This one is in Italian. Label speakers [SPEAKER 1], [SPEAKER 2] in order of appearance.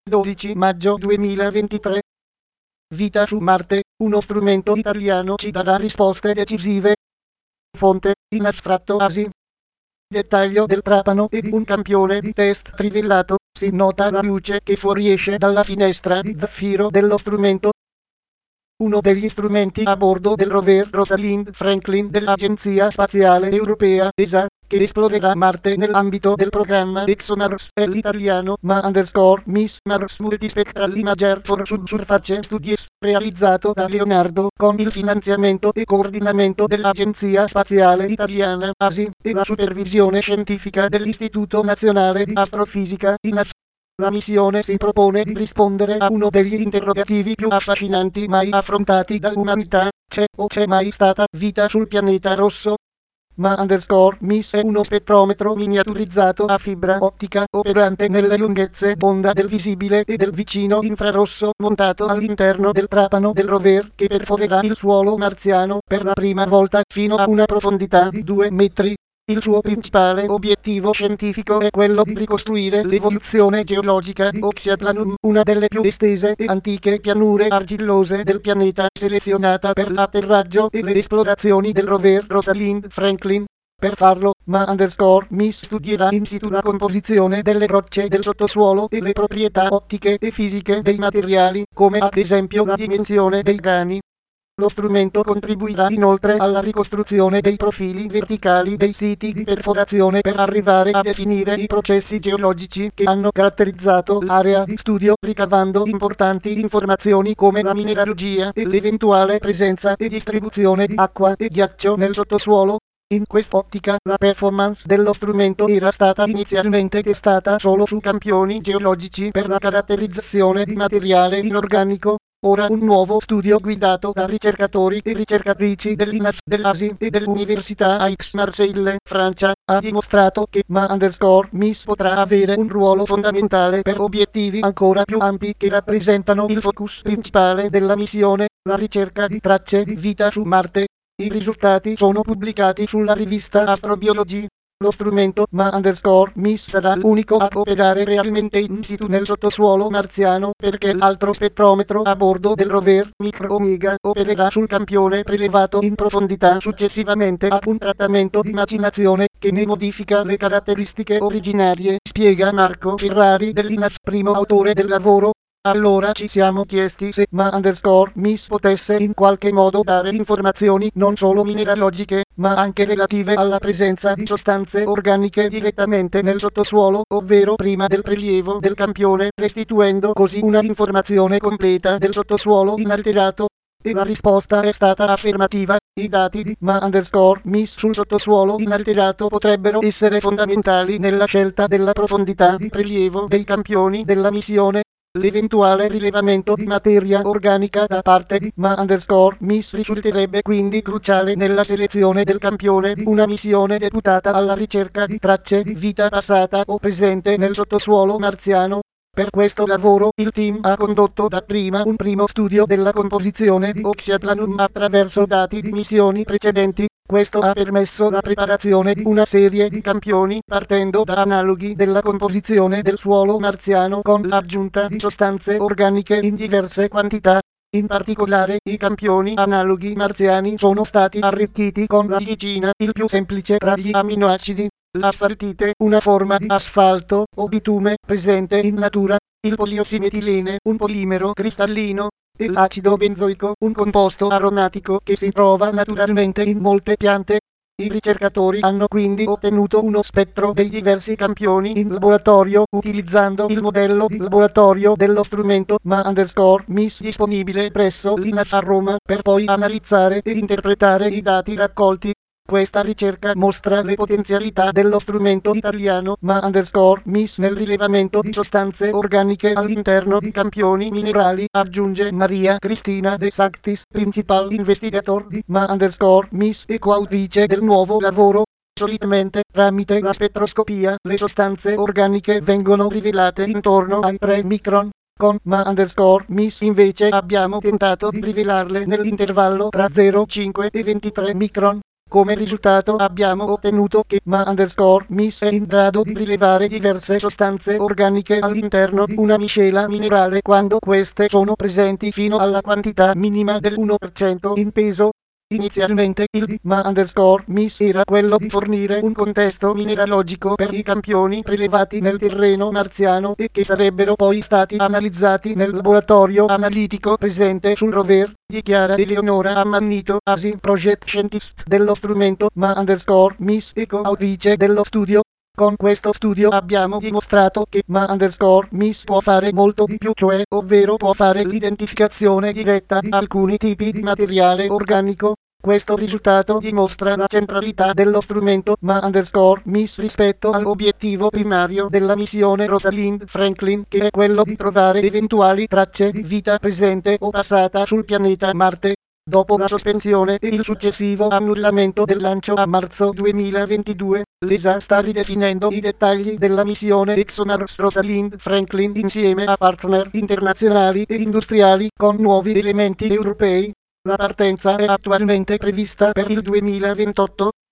[SPEAKER 1] 12 maggio 2023. Vita su Marte, uno strumento italiano ci darà risposte decisive. Fonte, in astratto ASI. Dettaglio del trapano e di un campione di test trivellato, si nota la luce che fuoriesce dalla finestra di zaffiro dello strumento. Uno degli strumenti a bordo del rover Rosalind Franklin dell'Agenzia Spaziale Europea ESA, che esplorerà Marte nell'ambito del programma ExoMars è l'italiano _Miss Mars Multispectral Imager for Subsurface Studies, realizzato da Leonardo con il finanziamento e coordinamento dell'Agenzia Spaziale Italiana ASI e la supervisione scientifica dell'Istituto Nazionale di Astrofisica INAF. La missione si propone di rispondere a uno degli interrogativi più affascinanti mai affrontati dall'umanità: c'è mai stata vita sul pianeta rosso? Miss è uno spettrometro miniaturizzato a fibra ottica operante nelle lunghezze d'onda del visibile e del vicino infrarosso, montato all'interno del trapano del rover che perforerà il suolo marziano per la prima volta fino a una profondità di 2 metri. Il suo principale obiettivo scientifico è quello di ricostruire l'evoluzione geologica di Oxyplanum, una delle più estese e antiche pianure argillose del pianeta, selezionata per l'atterraggio e le esplorazioni del rover Rosalind Franklin. Per farlo, Miss studierà in situ la composizione delle rocce del sottosuolo e le proprietà ottiche e fisiche dei materiali, come ad esempio la dimensione dei grani. Lo strumento contribuirà inoltre alla ricostruzione dei profili verticali dei siti di perforazione per arrivare a definire i processi geologici che hanno caratterizzato l'area di studio, ricavando importanti informazioni come la mineralogia e l'eventuale presenza e distribuzione di acqua e ghiaccio nel sottosuolo. In quest'ottica, la performance dello strumento era stata inizialmente testata solo su campioni geologici per la caratterizzazione di materiale inorganico. Ora un nuovo studio guidato da ricercatori e ricercatrici dell'INAF, dell'ASI e dell'Università Aix-Marseille, Francia, ha dimostrato che Miss potrà avere un ruolo fondamentale per obiettivi ancora più ampi che rappresentano il focus principale della missione, la ricerca di tracce di vita su Marte. I risultati sono pubblicati sulla rivista Astrobiology. Lo strumento Miss sarà l'unico a operare realmente in situ nel sottosuolo marziano, perché l'altro spettrometro a bordo del rover Micro-Omega opererà sul campione prelevato in profondità successivamente a un trattamento di macinazione che ne modifica le caratteristiche originarie, spiega Marco Ferrari dell'INAF, primo autore del lavoro. Allora ci siamo chiesti se Miss potesse in qualche modo dare informazioni non solo mineralogiche, ma anche relative alla presenza di sostanze organiche direttamente nel sottosuolo, ovvero prima del prelievo del campione, restituendo così una informazione completa del sottosuolo inalterato. E la risposta è stata affermativa. I dati di Miss sul sottosuolo inalterato potrebbero essere fondamentali nella scelta della profondità di prelievo dei campioni della missione. L'eventuale rilevamento di materia organica da parte di Miss risulterebbe quindi cruciale nella selezione del campione di una missione deputata alla ricerca di tracce di vita passata o presente nel sottosuolo marziano. Per questo lavoro, il team ha condotto dapprima un primo studio della composizione di Oxyplanum attraverso dati di missioni precedenti. Questo ha permesso la preparazione di una serie di campioni partendo da analoghi della composizione del suolo marziano con l'aggiunta di sostanze organiche in diverse quantità. In particolare, i campioni analoghi marziani sono stati arricchiti con la glicina, il più semplice tra gli aminoacidi, l'asfaltite, una forma di asfalto o bitume presente in natura, il poliosimetilene, un polimero cristallino, e l'acido benzoico, un composto aromatico che si trova naturalmente in molte piante. I ricercatori hanno quindi ottenuto uno spettro dei diversi campioni in laboratorio utilizzando il modello di laboratorio dello strumento Miss disponibile presso l'INAF a Roma, per poi analizzare e interpretare i dati raccolti. Questa ricerca mostra le potenzialità dello strumento italiano Miss nel rilevamento di sostanze organiche all'interno di campioni minerali, aggiunge Maria Cristina De Sanctis, principal investigator di Miss e coautrice del nuovo lavoro. Solitamente, tramite la spettroscopia, le sostanze organiche vengono rivelate intorno ai 3 micron. Con Miss invece abbiamo tentato di rivelarle nell'intervallo tra 0,5 e 23 micron. Come risultato abbiamo ottenuto che Ma_Miss è in grado di rilevare diverse sostanze organiche all'interno di una miscela minerale quando queste sono presenti fino alla quantità minima del 1% in peso. Inizialmente il di Ma_Miss era quello di fornire un contesto mineralogico per i campioni prelevati nel terreno marziano e che sarebbero poi stati analizzati nel laboratorio analitico presente sul rover, dichiara Eleonora Ammannito, ASI Project Scientist dello strumento Ma_Miss e coautrice dello studio. Con questo studio abbiamo dimostrato che Ma_Miss può fare molto di più, cioè, ovvero può fare l'identificazione diretta di alcuni tipi di materiale organico. Questo risultato dimostra la centralità dello strumento Ma_Miss rispetto all'obiettivo primario della missione Rosalind Franklin, che è quello di trovare eventuali tracce di vita presente o passata sul pianeta Marte. Dopo la sospensione e il successivo annullamento del lancio a marzo 2022, l'ESA sta ridefinendo i dettagli della missione ExoMars Rosalind Franklin insieme a partner internazionali e industriali con nuovi elementi europei. La partenza è attualmente prevista per il 2028.